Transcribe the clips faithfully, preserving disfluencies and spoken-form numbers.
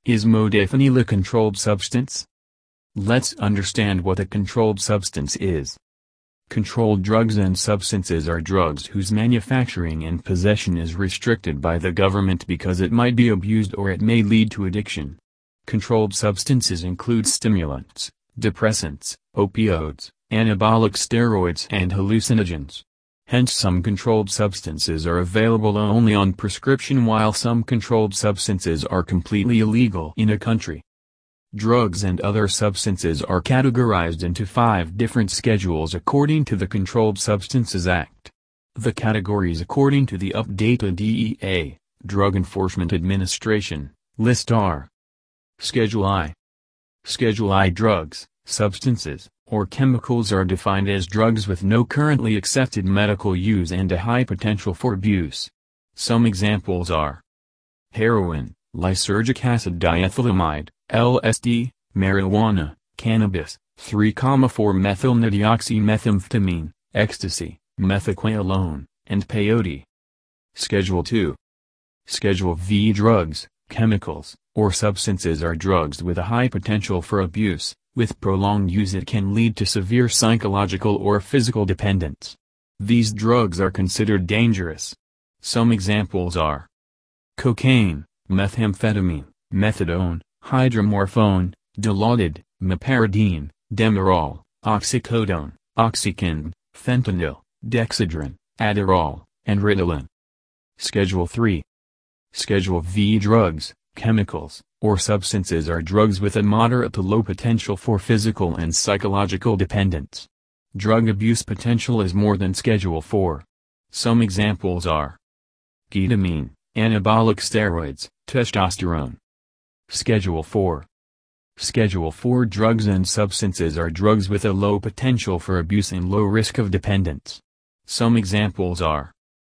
Is modafinil a controlled substance? Let's understand what a controlled substance is. Controlled drugs and substances are drugs whose manufacturing and possession is restricted by the government because it might be abused or it may lead to addiction. Controlled substances include stimulants, depressants, opioids, anabolic steroids and hallucinogens. Hence some controlled substances are available only on prescription while some controlled substances are completely illegal in a country. Drugs and other substances are categorized into five different schedules according to the Controlled Substances Act. The categories according to the updated D E A, Drug Enforcement Administration, list are: Schedule I. Schedule I drugs, substances, or chemicals are defined as drugs with no currently accepted medical use and a high potential for abuse. Some examples are heroin, lysergic acid diethylamide, L S D, marijuana, cannabis, three four methyl nityoxymethamphetamine, ecstasy, methaqualone, and peyote. Schedule two. Schedule V drugs, chemicals, or substances are drugs with a high potential for abuse. With prolonged use it can lead to severe psychological or physical dependence. These drugs are considered dangerous. Some examples are cocaine, methamphetamine, methadone, hydromorphone, dilaudid, meperidine, demerol, oxycodone, oxycontin, fentanyl, dexedrine, Adderall, and Ritalin. Schedule three. Schedule V drugs, chemicals, or substances are drugs with a moderate to low potential for physical and psychological dependence. Drug abuse potential is more than Schedule four. Some examples are ketamine, anabolic steroids, testosterone. Schedule four. Schedule four drugs and substances are drugs with a low potential for abuse and low risk of dependence. Some examples are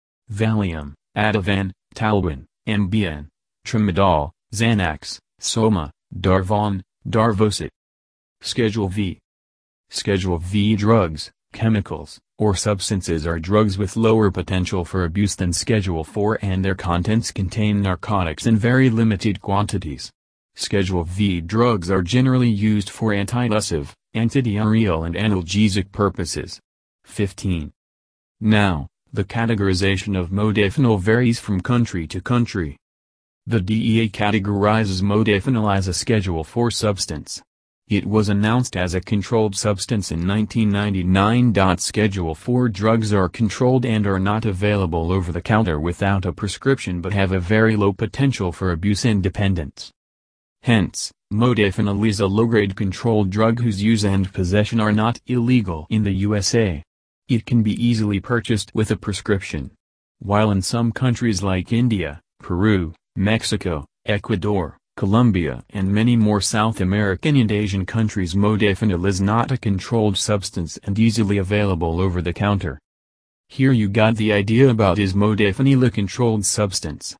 Valium, Ativan, Talwin, Ambien, Tramadol, Xanax, Soma, Darvon, Darvocet. Schedule V. Schedule V drugs, chemicals, or substances are drugs with lower potential for abuse than Schedule four and their contents contain narcotics in very limited quantities. Schedule V drugs are generally used for antitussive, antidiarrheal and analgesic purposes. fifteen. Now, the categorization of modafinil varies from country to country. The D E A categorizes modafinil as a Schedule four substance. It was announced as a controlled substance in nineteen ninety-nine. Schedule four drugs are controlled and are not available over the counter without a prescription but have a very low potential for abuse and dependence. Hence, modafinil is a low-grade controlled drug whose use and possession are not illegal in the U S A. It can be easily purchased with a prescription. While in some countries like India, Peru, Mexico, Ecuador, Colombia and many more South American and Asian countries modafinil is not a controlled substance and easily available over the counter. Here you got the idea about is modafinil a controlled substance.